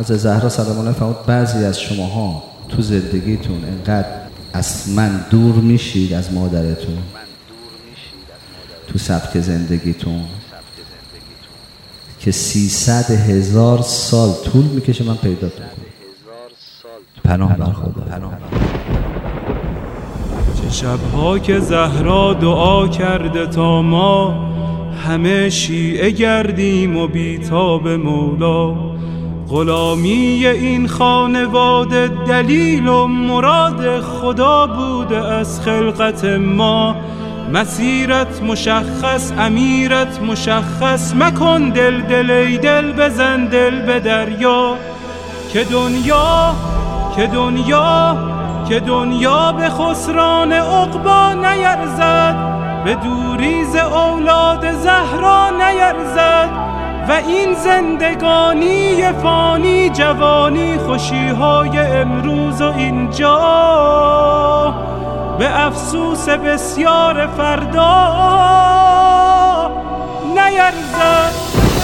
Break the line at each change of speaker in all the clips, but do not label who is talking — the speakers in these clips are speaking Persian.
از زهرا سلام الله فرمود بعضی از شماها تو زندگیتون انقدر از من دور میشید، از مادرتون، تو سبک زندگیتون، که 300,000 سال طول میکشه من پیداتون کنم. پناه بر خدا.
چه شبها که زهرا دعا کرده تا ما همه شیعه گردیم و بیتاب مولا. غلامی این خانواده دلیل و مراد خدا بوده از خلقت ما. مسیرت مشخص، امیرت مشخص، مکن دل ای دل بزن دل به دریا. که دنیا به خسران عقبا نیرزد، به دوریز اولاد زهرا نیرزد. و این زندگانی فانی جوانی خوشیهای امروز و اینجا به افسوس بسیار فردا نیرزد.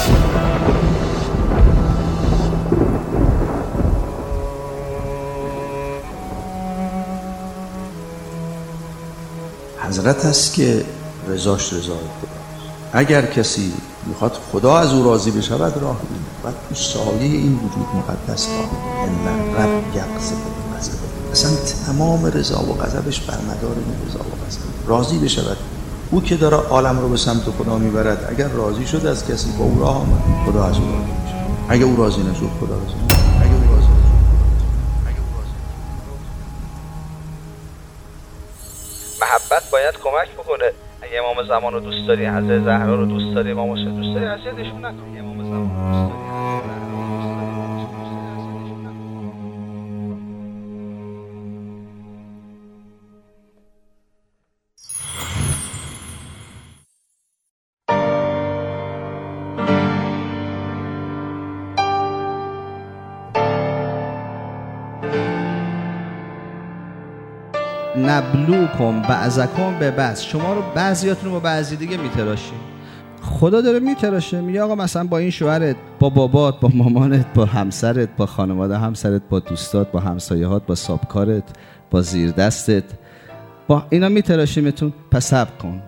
حضرت است که رضاش رضای خداست. اگر کسی میخواد خدا از او راضی بشود راه میده، باید تو سایه این وجود مقدس راه ان رب یقذف بالغضب. اصلا تمام رضا و غضبش بر مدار این رضا و غضب راضی بشود. او که داره عالم رو به سمت خدا میبرد، اگر راضی شد از کسی با او راه آمد، خدا از او راضی میشه. اگه او راضی نشد خدا راضی نمیشه.
محبت باید کمک بکنه. اگه امام زمان رو دوست داری، حضرت زهرا رو دوست داری، امام حسین دوست داری، اذیتشون نکن. امام زمان رو دوست داری، نبلوکم بعضکم به بعض. شما رو بعضیاتون رو با بعضی دیگه میتراشیم. خدا داره میتراشه، میگه آقا مثلا با این شوهرت، با بابات، با مامانت، با همسرت، با خانواده همسرت، با دوستات، با همسایه‌هات، با صابکارت، با زیر دستت، با اینا میتراشیمتون. پس صبر کن،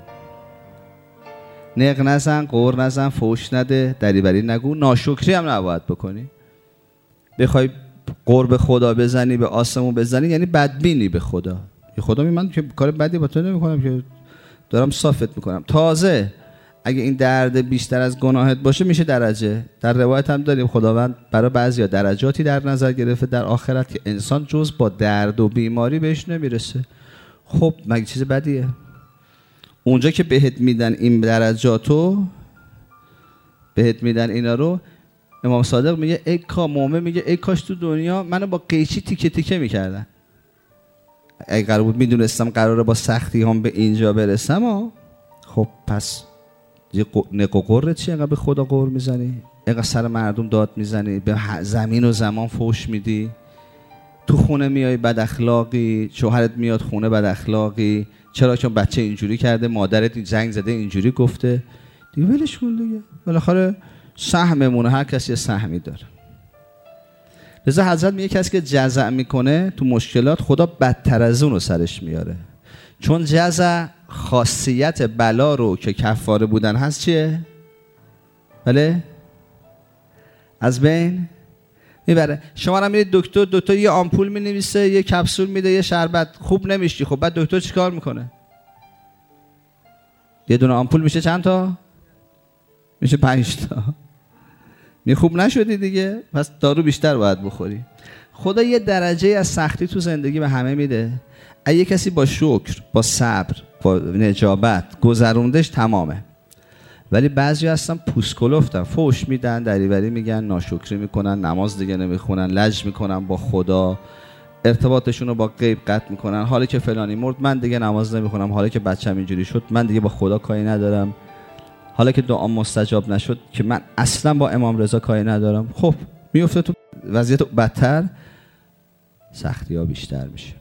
نق نزن، قور نزن، فوش نده، دریبری نگو، ناشکری هم نباید بکنی. بخوای قرب خدا بزنی، به آسمون بزنی، یعنی بدبینی به خدا. خدا من که کار بدی با تو نمی کنم، که دارم صافت میکنم. تازه اگه این درد بیشتر از گناهت باشه میشه درجه. در روایت هم داریم خداوند برای بعضیا درجاتی در نظر گرفته در آخرت که انسان جز با درد و بیماری بهش نمیرسه. خب مگه چیز بدیه؟ اونجا که بهت میدن این درجاتو، بهت میدن اینا رو، امام صادق میگه ای مومن میگه ای کاش تو دنیا منو با قیچی تیکه تیکه میکردن. اگه قرار بود میدونستم قراره با سختی هم به اینجا برسم خب پس یه نق و قرت چی؟ اینقدر به خدا قر میزنی؟ اینقدر سر مردم داد میزنی؟ به زمین و زمان فوش میدی؟ تو خونه میای بد اخلاقی، شوهرت میاد خونه بد اخلاقی. چرا؟ چون بچه اینجوری کرده، مادرت زنگ زده اینجوری گفته. دیگه ولش کن دیگه، بالاخره سهممونه، هر کسی سهمی داره. لذا حضرت میگه کسی که جزع میکنه تو مشکلات، خدا بدتر از اون رو سرش میاره. چون جزع خاصیت بلا رو که کفاره بودن هست چیه؟ بله؟ از بین میبره. شما هم میرید دکتر یه آمپول مینویسه، یه کپسول میده، یه شربت، خوب نمیشی. خب بعد دکتر چیکار میکنه؟ یه دونه آمپول میشه چند تا؟ میشه 5 تا. می خوب نشدی دیگه، پس دارو بیشتر باید بخوری. خدا یه درجه از سختی تو زندگی به همه میده. اگه کسی با شکر، با صبر، با نجابت گذروندش تمامه. ولی بعضی هستن پوست کلفتن، فوش میدن، دریوری میگن، ناشکری میکنن، نماز دیگه نمیخونن، لج میکنن با خدا، ارتباطشون رو با غیب قطع میکنن. حالا که فلانی مرد من دیگه نماز نمیخونم، حالا که بچه‌م اینجوری شد من دیگه با خدا کاری ندارم، حالا که دعا مستجاب نشد که من اصلا با امام رضا کاری ندارم. خب میفته تو وضعیت بدتر، سختی ها بیشتر میشه.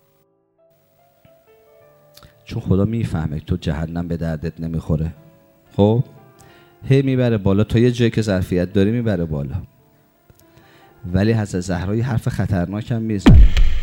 چون خدا میفهمه تو جهنم به دردت نمیخوره. خب هی میبره بالا تا یه جایی که ظرفیت داری میبره بالا. ولی حضرت زهرا یه حرف خطرناک هم میزنه،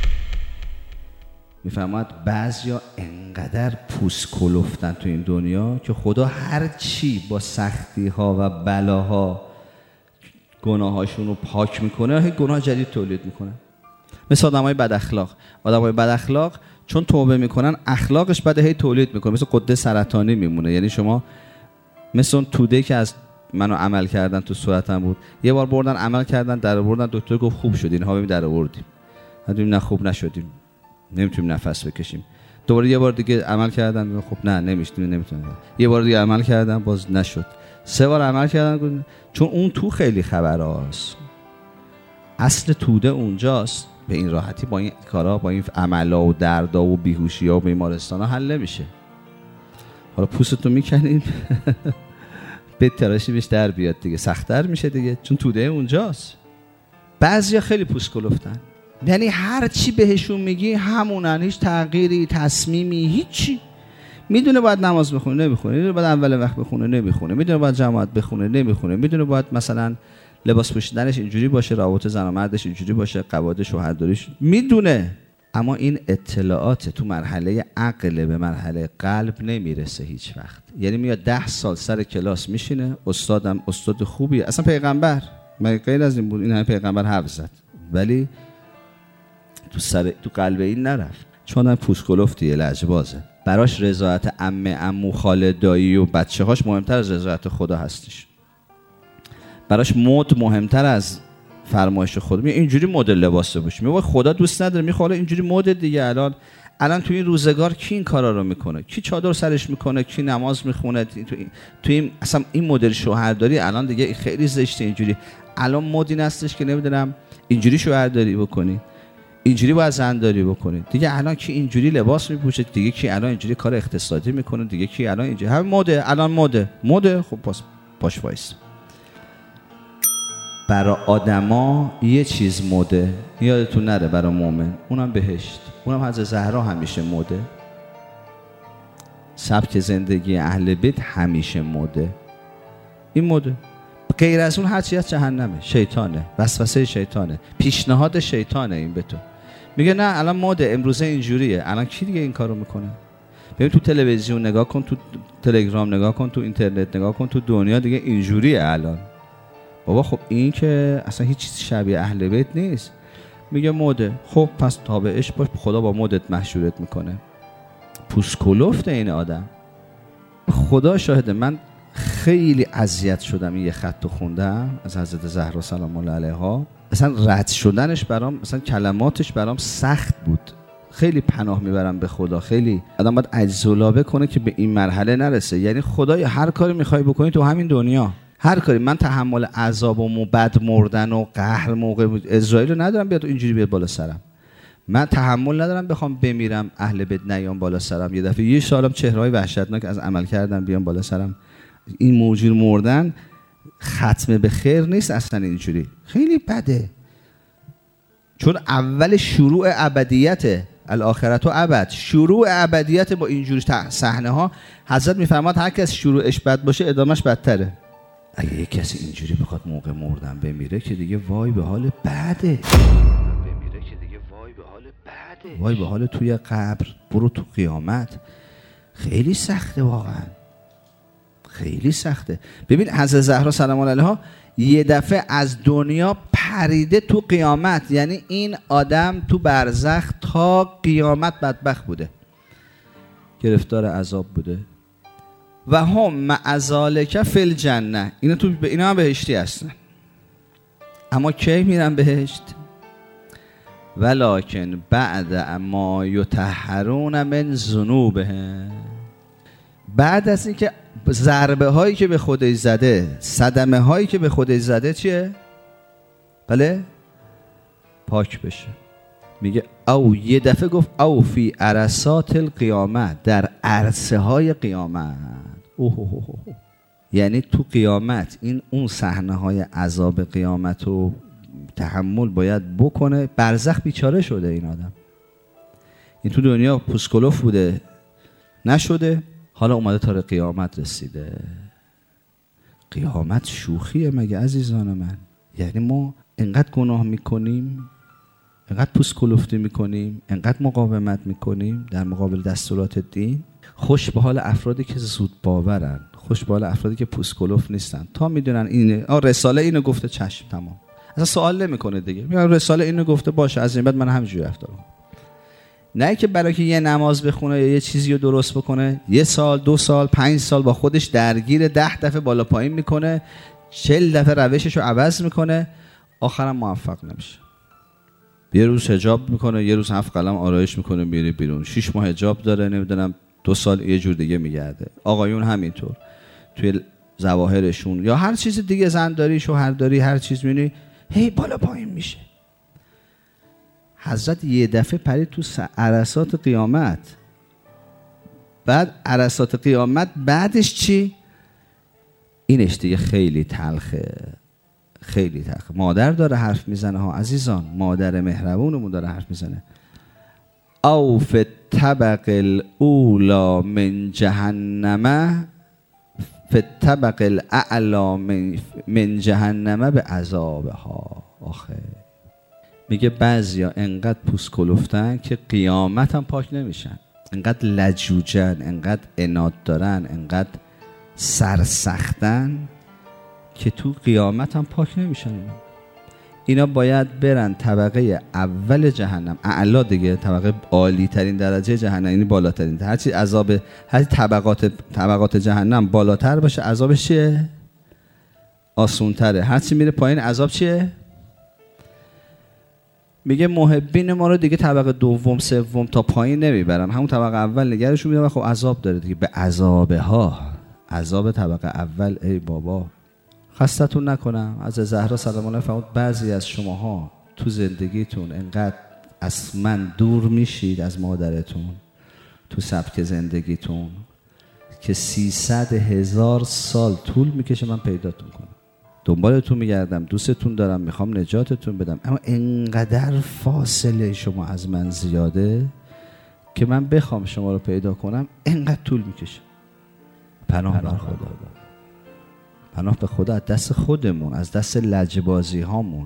میفهمد بعضیا انقدر پوست کلفتن تو این دنیا که خدا هر چی با سختی ها و بلاها گناهاشون رو پاک میکنه، هی گناه جدید تولید میکنه. مثل آدمای بد اخلاق. آدمای بد اخلاق چون توبه میکنن اخلاقش بده، هی تولید میکنه، مثل غده سرطانی میمونه. یعنی شما مثل اون توده که از منو عمل کردن تو صورتم بود، یه بار بردن عمل کردن، در آوردن، دکتر گفت خوب شد، اینها ببین در آوردیم، دیدیم نه خوب نشدیم، نمیتونیم نفس بکشیم. دوباره یه بار دیگه عمل کردن، خب نه نمیتونیم. یه بار دیگه عمل کردن، باز نشد. 3 بار عمل کردن، چون اون تو خیلی خبراست. اصل توده اونجاست. به این راحتی با این کارا، با این عملا و دردا و بیهوشی‌ها و بیمارستانا حل نمیشه. حالا پوستتو میکنین به تراشی بهش در بیاد دیگه، سخت‌تر میشه دیگه، چون توده اونجاست. بعضیا خیلی پوست کلفتن، یعنی هر چی بهشون میگی همونن، هیچ تغییری، تصمیمی، هیچی. میدونه باید نماز بخونه، نمیخونه. میدونه باید اول وقت بخونه، نمیخونه. میدونه باید جماعت بخونه، نمیخونه. میدونه باید مثلا لباس پوشیدنش اینجوری باشه، روابط زن و مردش اینجوری باشه، قواعد شوهرداریش میدونه. اما این اطلاعات تو مرحله عقل به مرحله قلب نمیرسه هیچ وقت. یعنی میاد 10 سال سر کلاس میشینه، استادم استاد خوبیه، اصلا پیغمبر مگه غیر از این بود؟ این همه پیغمبر حرف زد، ولی تو قلب این نرفت، چون هم پوست کلفتی لجبازه. براش رضایت عمو خاله دایی و بچه‌هاش مهمتر از رضایت خدا هستش. براش مد مهمتر از فرمایش خدا. اینجوری مدل لباس بپوش، میگه خدا دوست نداره، میگه حالا اینجوری مد دیگه. الان تو این روزگار کی این کارا رو میکنه؟ کی چادر سرش میکنه؟ کی نماز میخونه؟ تو این اصلا این مدل شوهرداری الان دیگه خیلی زشته. اینجوری الان مد این هستش که نمیدونم اینجوری شوهرداری بکنی، اینجوری باید زنداری بکنی دیگه. الان کی اینجوری لباس میپوشه دیگه؟ کی الان اینجوری کار اقتصادی میکنه دیگه؟ کی الان اینجوری؟ هم مده، الان مده. خب باش وایس. برای آدما یه چیز مده، یادتون نره، برای مؤمن اونم بهشت، اونم حضرت زهرا همیشه مده. سبک زندگی اهل بیت همیشه مده. این مده. غیر از اون هر چی از جهنمه، شیطانه، وسوسه شیطانه، پیشنهاد شیطانه. این به تو میگه نه الان مده، امروزه اینجوریه. الان کی دیگه این کارو میکنه؟ ببین تو تلویزیون نگاه کن، تو تلگرام نگاه کن، تو اینترنت نگاه کن، تو دنیا دیگه اینجوریه الان. بابا خب این که اصلا هیچ چیز شبیه اهل بیت نیست. میگه مده، خب پس تابعش باش، خدا با مدت محشورت میکنه. پوست کلفت این آدم. خدا شاهده، من خیلی اذیت شدم این یه خط خوندم از حضرت زهرا سلام الله علیها. اصلا رد شدنش برام، اصلا کلماتش برام سخت بود. خیلی پناه میبرم به خدا. خیلی آدم باید عجزالابه کنه که به این مرحله نرسه. یعنی خدای هر کاری میخوای بکنی تو همین دنیا، هر کاری. من تحمل عذاب و بد مردن و قهر موقع اسرائیل رو ندارم بیاد اینجوری بیاد بالا سرم. من تحمل ندارم بخوام بمیرم اهل بیت نیام بالا سرم. یه دفعه یه سالم چهره‌های وحشتناک از عمل کردم بیام بالا سرم. این موجود مردن ختم به خیر نیست اصلا. اینجوری خیلی بده، چون اول شروع ابدیته، الاخرت و ابد، شروع ابدیت. با اینجوری صحنه ها حضرت میفرماد هر کس شروعش بد باشه ادامش بدتره. اگه یک کسی اینجوری بخواد موقع مردن بمیره که دیگه وای به حال بعده، وای به حال توی قبر. برو تو قیامت، خیلی سخته، واقعا خیلی سخته. ببین حضرت زهرا سلام الله علیها یه دفعه از دنیا پریده تو قیامت. یعنی این آدم تو برزخ تا قیامت بدبخت بوده، گرفتار عذاب بوده. و هم مع ذالک فی الجنه، اینا هم بهشتی هستن. اما کی میرن بهشت؟ ولکن بعد ما یطهرون من ذنوبهم، بعد از اینکه ضربه هایی که به خودش زده، صدمه هایی که به خودش زده چیه؟ بله؟ پاک بشه. میگه او یه دفعه گفت او فی عرصات القیامت، در عرصه های قیامت. یعنی تو قیامت این اون صحنه های عذاب قیامت رو تحمل باید بکنه. برزخ بیچاره شده این آدم. این تو دنیا پوسکلوف بوده نشده، حالا اومده تا قیامت رسیده. قیامت شوخیه مگه عزیزان من؟ یعنی ما انقدر گناه میکنیم، انقدر پوست کلفتی میکنیم، انقدر مقاومت میکنیم در مقابل دستورات دین. خوش به حال افرادی که زود باورن، خوش به حال افرادی که پوست کلفت نیستن، تا میدونن اینه رساله اینو گفته چشم تمام، اصلا سوال نمیکنه دیگه، میگه رساله اینو گفته باشه از این بعد من همینجوری رفتار کنم. نه که برای که یه نماز بخونه یا یه چیزی رو درست بکنه 1 سال 2 سال 5 سال با خودش درگیر 10 دفعه بالا پایین میکنه، 40 دفعه روشش رو عوض میکنه، آخرم موفق نمیشه. یه روز حجاب میکنه، یه روز 7 قلم آرایش میکنه میره بیرون، 6 ماه حجاب داره، نمیدونم 2 سال یه جور دیگه میگرده. آقایون همینطور توی ظواهرشون یا هر چیز دیگه، زنداری شوهرداری هر چیز میبینی هی بالا پایین میشه. حضرت یه دفعه پرید تو عرصات قیامت، بعد عرصات قیامت بعدش چی؟ اینش دیگه خیلی تلخه، خیلی تلخه. مادر داره حرف میزنه ها عزیزان، مادر مهربونمون داره حرف میزنه. او فی الطبق الاولی من جهنم فی الطبق الاعلی من جهنم به عذابها. آخه میگه بعضیا انقدر پوست کلفتن که قیامت هم پاک نمیشن، انقدر لجوجن، انقدر عناد دارن، انقدر سرسختن که تو قیامت هم پاک نمیشن. اینا باید برن طبقه اول جهنم، اعلا دیگه، طبقه عالی ترین درجه جهنم، یعنی بالاترین. هرچی عذاب، هر طبقات جهنم بالاتر باشه عذابش چیه؟ آسون تره. هرچی میره پایین عذاب چیه؟ میگه محبین ما رو دیگه طبقه دوم سوم تا پایین نمیبرم، همون طبقه اول نگرشون میدم. خب عذاب داره دیگه، به عذابه ها، عذاب طبقه اول. ای بابا خستتون نکنم، از زهرا سلام الله فرمود بعضی از شماها تو زندگیتون انقدر از من دور میشید، از مادرتون، تو سبک زندگیتون، که 300,000 سال طول میکشه من پیداتون کنم. دنبالتون میگردم، دوستتون دارم، میخوام نجاتتون بدم، اما انقدر فاصله شما از من زیاده که من بخوام شما رو پیدا کنم انقدر طول میکشه. پناه بر خدا، پناه به خدا، از دست خودمون، از دست لجبازی هامون،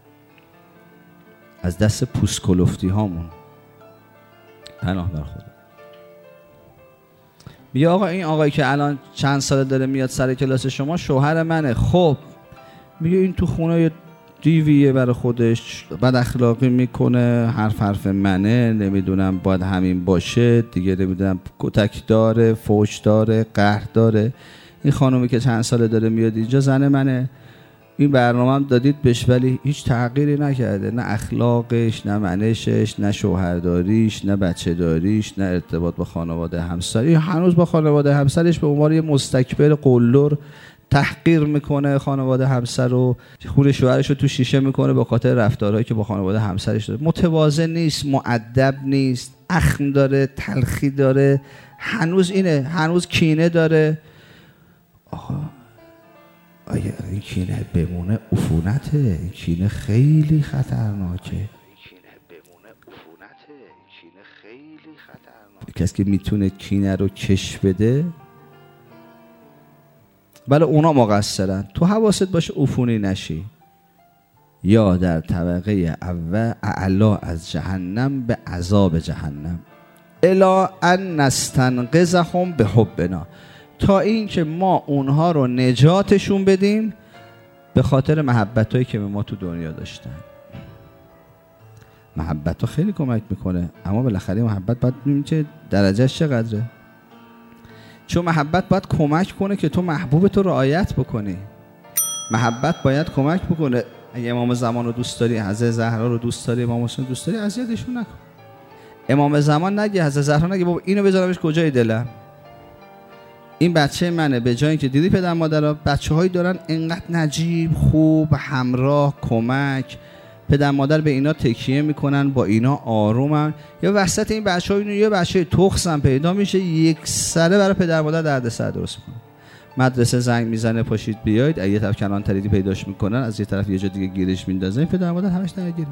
از دست پوست کلفتی هامون، پناه بر خدا. میگه آقا این آقایی که الان چند ساله داره میاد سر کلاس شما شوهر منه. خب میگه این تو خونه یه دیویه برای خودش، بد اخلاقی میکنه، حرف منه، نمیدونم باید همین باشه دیگه، نمیدونم کتک داره، فوش داره، قهر داره. این خانومی که چند ساله داره میاد اینجا زن منه، این برنامه هم دادید بهش ولی هیچ تغییری نکرده، نه اخلاقش، نه منشش، نه شوهرداریش، نه بچه داریش، نه ارتباط با خانواده همسری. هنوز با خانواده همسرش به عنوان یه مستکبر قلدر تحقیر میکنه خانواده همسر رو، خون شوهرش رو تو شیشه میکنه به خاطر رفتارهایی که با خانواده همسرش داره. متواضع نیست، مؤدب نیست، اخم داره، تلخی داره، هنوز اینه، هنوز کینه داره. آقا آیا این کینه بمونه عفونته، این کینه خیلی خطرناکه. کسی که میتونه کینه رو کش بده، بله اونا مقصرن. تو حواست باشه عفونی نشی، یا در طبقه اول اعلا از جهنم به عذاب جهنم، الا ان نستنقذهم به حبنا، تا این که ما اونها رو نجاتشون بدیم به خاطر محبتایی که به ما تو دنیا داشتن. محبت ها خیلی کمک میکنه، اما بالاخره محبت باید ببینیم که درجهش چقدره. چون محبت باید کمک کنه که تو محبوب تو رعایت بکنی. محبت باید کمک بکنه. اگه امام زمان رو دوست داری، حضرت زهرا رو دوست داری، امام حسین دوست داری، اذیتشون نکن. امام زمان نگه، حضرت زهرا نگه بابا اینو بذارمش کجای دلم، این بچه منه. به جای اینکه دیدی پدر مادرها بچه‌هایی دارن انقدر نجیب، خوب، همراه، کمک، پدر مادر به اینا تکیه میکنن، با اینا آرومن، یا وسط این بچه‌ها اینو یه بچه تخسم پیدا میشه یک سره برای پدر مادر دردسر درست میکنه. مدرسه زنگ میزنه پاشید بیاید، از یه طرف کنان تریدی پیداش میکنن، از یه طرف یه جا دیگه گیرش میندازن، پدر مادر همش درگیره.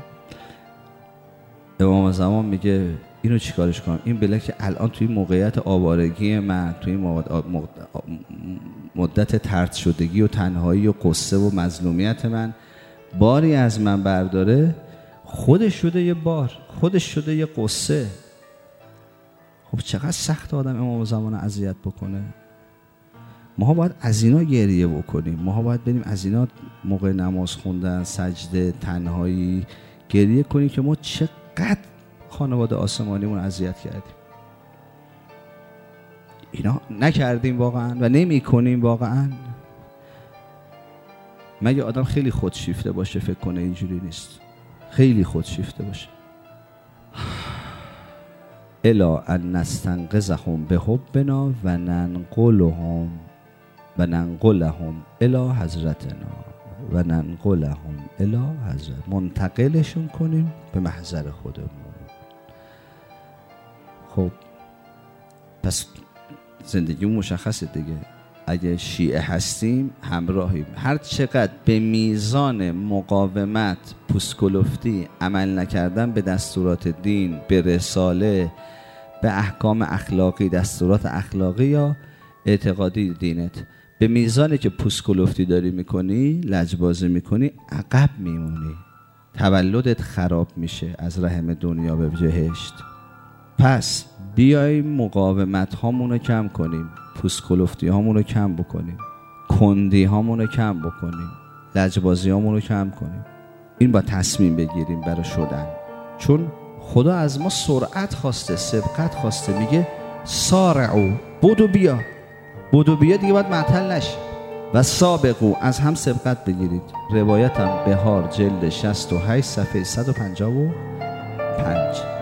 امام زمان میگه اینو چیکارش کنم؟ این بله که الان توی موقعیت آوارگی من، توی مدت طرد شدگی و تنهایی و قصه و مظلومیت من، باری از من برداره، خودش شده یه بار، خودش شده یه قصه. خب چقدر سخت آدم امام زمان اذیت بکنه. ما باید از اینا گریه بکنیم، ما باید بریم از اینا موقع نماز خوندن، سجده، تنهایی گریه کنیم که ما چقدر خانواده آسمانیمون اذیت کردیم. اینا نکردیم واقعا و نمی کنیم واقعا. مگه آدم خیلی خودشیفته باشه فکر کنه اینجوری نیست؟ خیلی خودشیفته باشه. الا ان نستنقذهم بحبنا و ننقلهم الی حضرتنا و ننقلهم الی حضرت، منتقلشون کنیم به محضر خودمون. خب پس زندگی مشخصه دیگه. اگه شیعه هستیم همراهیم. هر چقدر به میزان مقاومت، پوسکلفتی، عمل نکردن به دستورات دین، به رساله، به احکام اخلاقی، دستورات اخلاقی یا اعتقادی دینت، به میزانی که پوسکلفتی داری میکنی، لجبازی میکنی، عقب میمونی، تولدت خراب میشه از رحم دنیا به بهشت. پس بیاییم مقاومت هامونو کم کنیم، پوسکلفتی هامونو کم بکنیم، کندی هامونو کم بکنیم، لجبازی هامونو کم کنیم. این با تصمیم بگیریم برای شدن. چون خدا از ما سرعت خواسته، سبقت خواسته. میگه سارعو، بدو بیا، بدو بیا دیگه باید معطل نشی. و سابقو، از هم سبقت بگیرید. روایتم بهار جلد 68 صفحه 155.